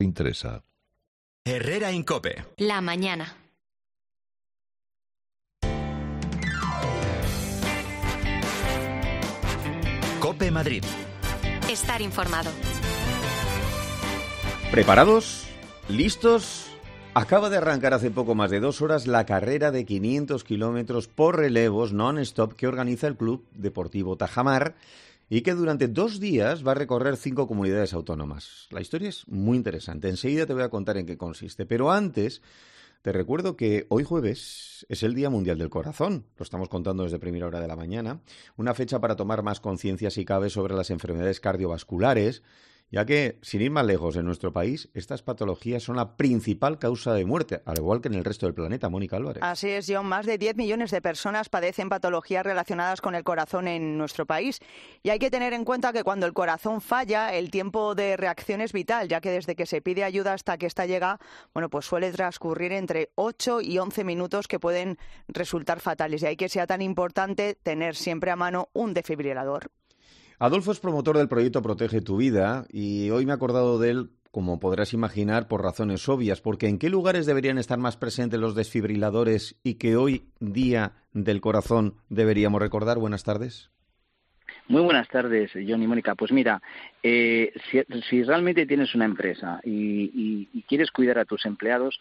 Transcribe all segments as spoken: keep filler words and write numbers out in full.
interesa. Herrera Incope. La mañana. Cope Madrid. Estar informado. ¿Preparados? ¿Listos? Acaba de arrancar hace poco más de dos horas la carrera de quinientos kilómetros por relevos non-stop que organiza el Club Deportivo Tajamar y que durante dos días va a recorrer cinco comunidades autónomas. La historia es muy interesante. Enseguida te voy a contar en qué consiste. Pero antes, te recuerdo que hoy jueves es el Día Mundial del Corazón. Lo estamos contando desde primera hora de la mañana. Una fecha para tomar más conciencia, si cabe, sobre las enfermedades cardiovasculares, ya que, sin ir más lejos, en nuestro país, estas patologías son la principal causa de muerte, al igual que en el resto del planeta. Mónica Álvarez. Así es, John. Más de diez millones de personas padecen patologías relacionadas con el corazón en nuestro país. Y hay que tener en cuenta que cuando el corazón falla, el tiempo de reacción es vital, ya que desde que se pide ayuda hasta que ésta llega, bueno, pues suele transcurrir entre ocho y once minutos que pueden resultar fatales. Y ahí que sea tan importante tener siempre a mano un desfibrilador. Adolfo es promotor del proyecto Protege tu Vida y hoy me he acordado de él, como podrás imaginar, por razones obvias, porque ¿en qué lugares deberían estar más presentes los desfibriladores y que hoy, Día del Corazón, deberíamos recordar? Buenas tardes. Muy buenas tardes, John y Mónica. Pues mira, eh, si, si realmente tienes una empresa y, y, y quieres cuidar a tus empleados,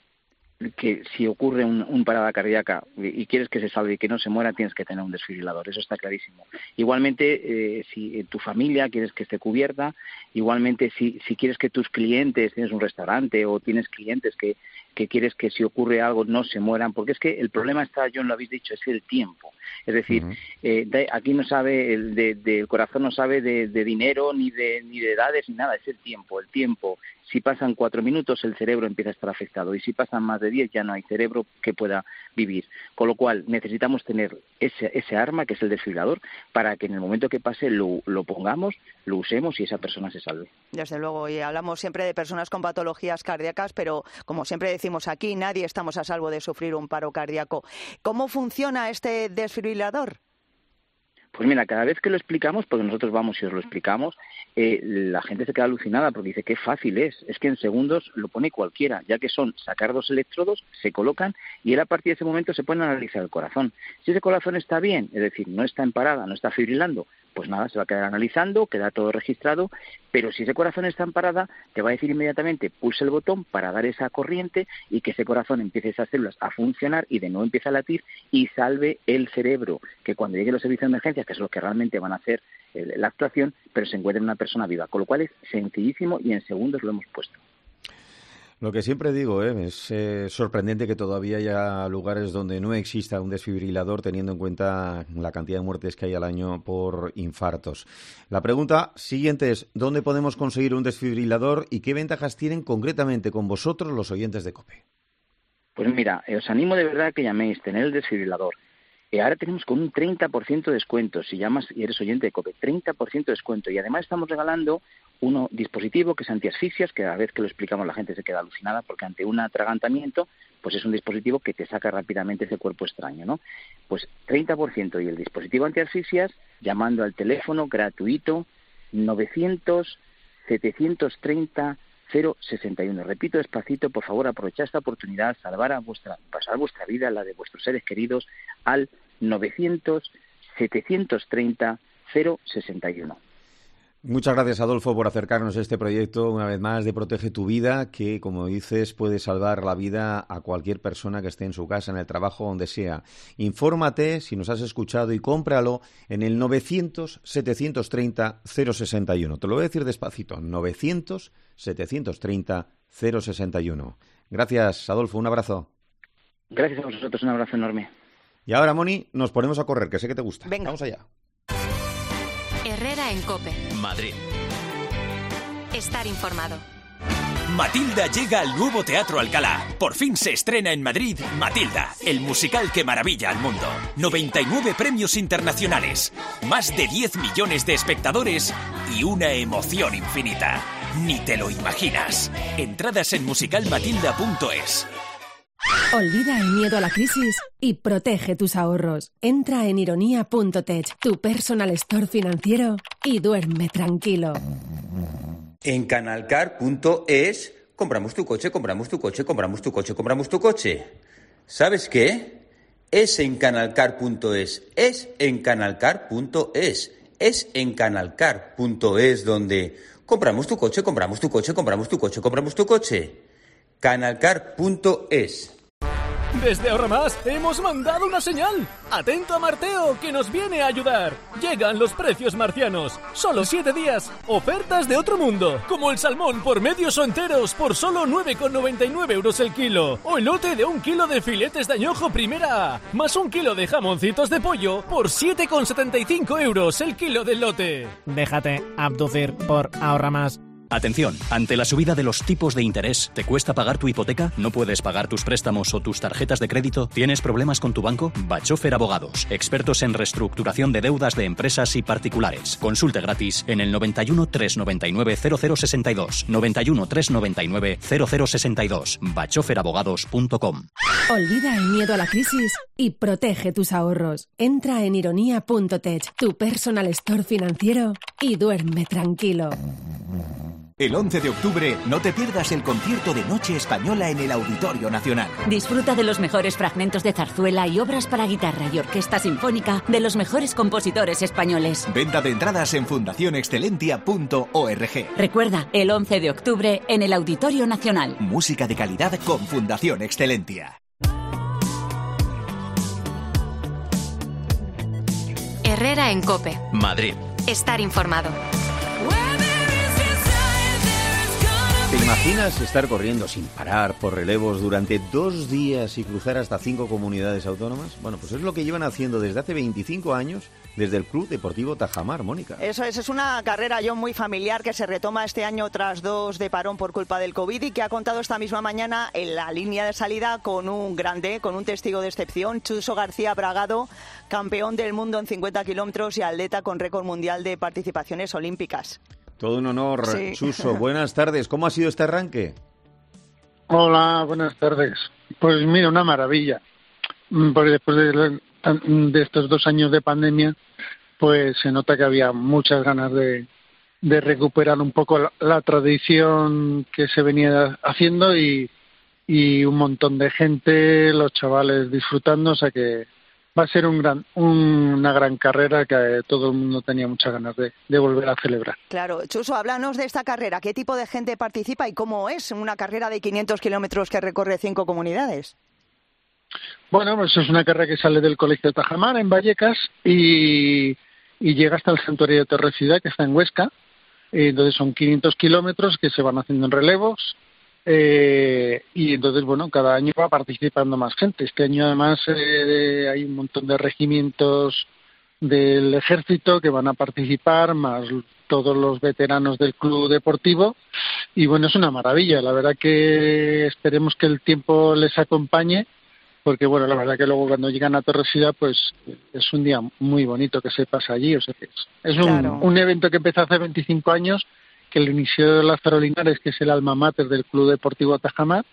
que si ocurre un, un parada cardíaca y quieres que se salve y que no se muera, tienes que tener un desfibrilador, eso está clarísimo. Igualmente, eh, si tu familia quieres que esté cubierta, igualmente si, si quieres que tus clientes, tienes un restaurante o tienes clientes que, que quieres que si ocurre algo no se mueran, porque es que el problema está, John, lo habéis dicho, es el tiempo. Es decir, uh-huh. eh, de, aquí no sabe, el, de, de, el corazón no sabe de, de dinero, ni de, ni de edades, ni nada, es el tiempo. El tiempo, si pasan cuatro minutos, el cerebro empieza a estar afectado, y si pasan más de diez, ya no hay cerebro que pueda vivir. Con lo cual, necesitamos tener ese, ese arma, que es el desfibrilador, para que en el momento que pase lo, lo pongamos, lo usemos y esa persona se salve. Desde luego, y hablamos siempre de personas con patologías cardíacas, pero como siempre decimos aquí, nadie estamos a salvo de sufrir un paro cardíaco. ¿Cómo funciona este desfibrilador? Pues mira, cada vez que lo explicamos, porque nosotros vamos y os lo explicamos, eh, la gente se queda alucinada porque dice qué fácil es. Es que en segundos lo pone cualquiera, ya que son sacar dos electrodos, se colocan y él a partir de ese momento se pone a analizar el corazón. Si ese corazón está bien, es decir, no está en parada, no está fibrilando, pues nada, se va a quedar analizando, queda todo registrado, pero si ese corazón está en parada, te va a decir inmediatamente, pulsa el botón para dar esa corriente y que ese corazón empiece esas células a funcionar y de nuevo empiece a latir y salve el cerebro, que cuando lleguen los servicios de emergencia, que es lo que realmente van a hacer eh, la actuación, pero se encuentre una persona viva, con lo cual es sencillísimo y en segundos lo hemos puesto. Lo que siempre digo, ¿eh? es eh, sorprendente que todavía haya lugares donde no exista un desfibrilador, teniendo en cuenta la cantidad de muertes que hay al año por infartos. La pregunta siguiente es, ¿dónde podemos conseguir un desfibrilador y qué ventajas tienen concretamente con vosotros los oyentes de COPE? Pues mira, os animo de verdad a que llaméis, tener el desfibrilador. Eh, ahora tenemos con un treinta por ciento de descuento, si llamas y eres oyente de COPE, treinta por ciento de descuento. Y además estamos regalando un dispositivo que es antiasfixias, que cada vez que lo explicamos la gente se queda alucinada porque ante un atragantamiento, pues es un dispositivo que te saca rápidamente ese cuerpo extraño, ¿no? Pues treinta por ciento y el dispositivo antiasfixias llamando al teléfono gratuito novecientos setecientos treinta cero sesenta y uno. Repito despacito, por favor, aprovechad esta oportunidad, salvar a vuestra, pasar vuestra vida, la de vuestros seres queridos, al novecientos setecientos treinta cero sesenta y uno. Muchas gracias, Adolfo, por acercarnos a este proyecto, una vez más, de Protege tu Vida, que, como dices, puede salvar la vida a cualquier persona que esté en su casa, en el trabajo, donde sea. Infórmate, si nos has escuchado, y cómpralo en el novecientos setecientos treinta cero sesenta y uno. Te lo voy a decir despacito, novecientos setecientos treinta cero sesenta y uno. Gracias, Adolfo, un abrazo. Gracias a vosotros, un abrazo enorme. Y ahora, Moni, nos ponemos a correr, que sé que te gusta. Venga. Vamos allá. Herrera en COPE. Madrid. Estar informado. Matilda llega al nuevo Teatro Alcalá. Por fin se estrena en Madrid Matilda, el musical que maravilla al mundo. noventa y nueve premios internacionales, más de diez millones de espectadores y una emoción infinita. Ni te lo imaginas. Entradas en musical matilda punto es. Olvida el miedo a la crisis y protege tus ahorros. Entra en ironía punto tech, tu personal store financiero, y duerme tranquilo. En canalcar punto es compramos tu coche, compramos tu coche, compramos tu coche, compramos tu coche. ¿Sabes qué? Es en canalcar punto es, es en canalcar punto es, es en canalcar punto es donde compramos tu coche, compramos tu coche, compramos tu coche, compramos tu coche. canalcar punto es. Desde Ahorra Más hemos mandado una señal. Atento a Marteo, que nos viene a ayudar. Llegan los precios marcianos. Solo siete días. Ofertas de otro mundo. Como el salmón por medios o enteros por solo nueve con noventa y nueve euros el kilo. O el lote de un kilo de filetes de añojo primera A. Más un kilo de jamoncitos de pollo por siete con setenta y cinco euros el kilo del lote. Déjate abducir por Ahorra Más. Atención, ante la subida de los tipos de interés, ¿te cuesta pagar tu hipoteca? ¿No puedes pagar tus préstamos o tus tarjetas de crédito? ¿Tienes problemas con tu banco? Bachofer Abogados, expertos en reestructuración de deudas de empresas y particulares. Consulte gratis en el noventa y uno, trescientos noventa y nueve, cero cero sesenta y dos, noventa y uno, trescientos noventa y nueve, cero cero sesenta y dos, bachofer abogados punto com. Olvida el miedo a la crisis y protege tus ahorros. Entra en ironía punto tech, tu personal store financiero, y duerme tranquilo. El once de octubre no te pierdas el concierto de Noche Española en el Auditorio Nacional. Disfruta de los mejores fragmentos de zarzuela y obras para guitarra y orquesta sinfónica de los mejores compositores españoles. Venta de entradas en fundación excelentia punto org. Recuerda, el once de octubre en el Auditorio Nacional. Música de calidad con Fundación Excelentia. Herrera en COPE. Madrid. Estar informado. ¿Te imaginas estar corriendo sin parar por relevos durante dos días y cruzar hasta cinco comunidades autónomas? Bueno, pues es lo que llevan haciendo desde hace veinticinco años desde el Club Deportivo Tajamar, Mónica. Eso es, es una carrera, John, muy familiar que se retoma este año tras dos de parón por culpa del COVID y que ha contado esta misma mañana en la línea de salida con un grande, con un testigo de excepción, Chuso García Bragado, campeón del mundo en cincuenta kilómetros y atleta con récord mundial de participaciones olímpicas. Todo un honor, sí. Chuso. Buenas tardes. ¿Cómo ha sido este arranque? Hola, buenas tardes. Pues mira, una maravilla. Porque después de, de estos dos años de pandemia, pues se nota que había muchas ganas de, de recuperar un poco la, la tradición que se venía haciendo y, y un montón de gente, los chavales disfrutando, o sea que va a ser un gran, un, una gran carrera que todo el mundo tenía muchas ganas de, de volver a celebrar. Claro. Chuso, háblanos de esta carrera. ¿Qué tipo de gente participa y cómo es una carrera de quinientos kilómetros que recorre cinco comunidades? Bueno, pues es una carrera que sale del Colegio de Tajamar, en Vallecas, y, y llega hasta el Santuario de Torrecidad, que está en Huesca. Entonces son quinientos kilómetros que se van haciendo en relevos. Eh, y entonces, bueno, cada año va participando más gente. Este año, además, eh, hay un montón de regimientos del ejército que van a participar, más todos los veteranos del club deportivo. Y bueno, es una maravilla. La verdad que esperemos que el tiempo les acompañe, porque bueno, la verdad que luego cuando llegan a Torresida, pues es un día muy bonito que se pasa allí. O sea que es, es un, claro. un evento que empezó hace veinticinco años, que lo inició Lázaro Linares, que es el alma mater del Club Deportivo Tajamar,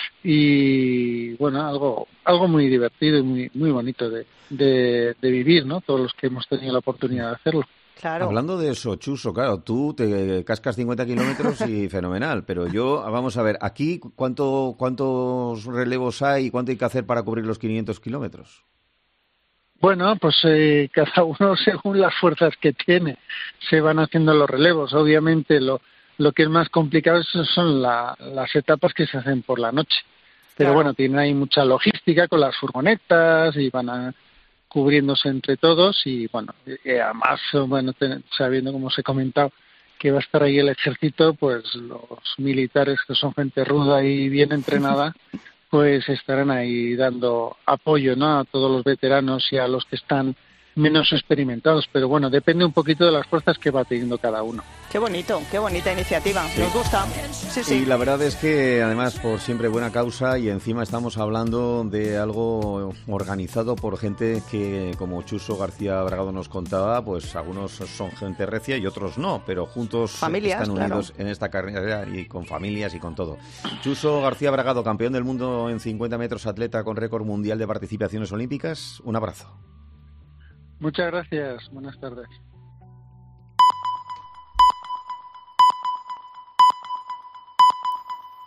y bueno, algo algo muy divertido y muy muy bonito de, de, de vivir, ¿no? Todos los que hemos tenido la oportunidad de hacerlo. Claro. Hablando de eso, Chuso, claro, tú te cascas cincuenta kilómetros y fenomenal, pero yo, vamos a ver, aquí, ¿cuánto cuántos relevos hay y cuánto hay que hacer para cubrir los quinientos kilómetros? Bueno, pues eh, cada uno según las fuerzas que tiene se van haciendo los relevos. Obviamente lo lo que es más complicado son la, las etapas que se hacen por la noche. Pero claro, bueno, tienen ahí mucha logística con las furgonetas y van a, cubriéndose entre todos y bueno, eh, además, bueno, ten, sabiendo como os he comentado que va a estar ahí el ejército, pues los militares que son gente ruda y bien entrenada, pues estarán ahí dando apoyo, ¿no?, a todos los veteranos y a los que están menos experimentados, pero bueno, depende un poquito de las fuerzas que va teniendo cada uno. Qué bonito, qué bonita iniciativa, sí. Nos gusta. Sí, sí. Y la verdad es que además por siempre buena causa y encima estamos hablando de algo organizado por gente que, como Chuso García Bragado nos contaba, pues algunos son gente recia y otros no, pero juntos familias, están unidos claro, en esta carrera y con familias y con todo. Chuso García Bragado, campeón del mundo en cincuenta metros, atleta con récord mundial de participaciones olímpicas, un abrazo. Muchas gracias, buenas tardes.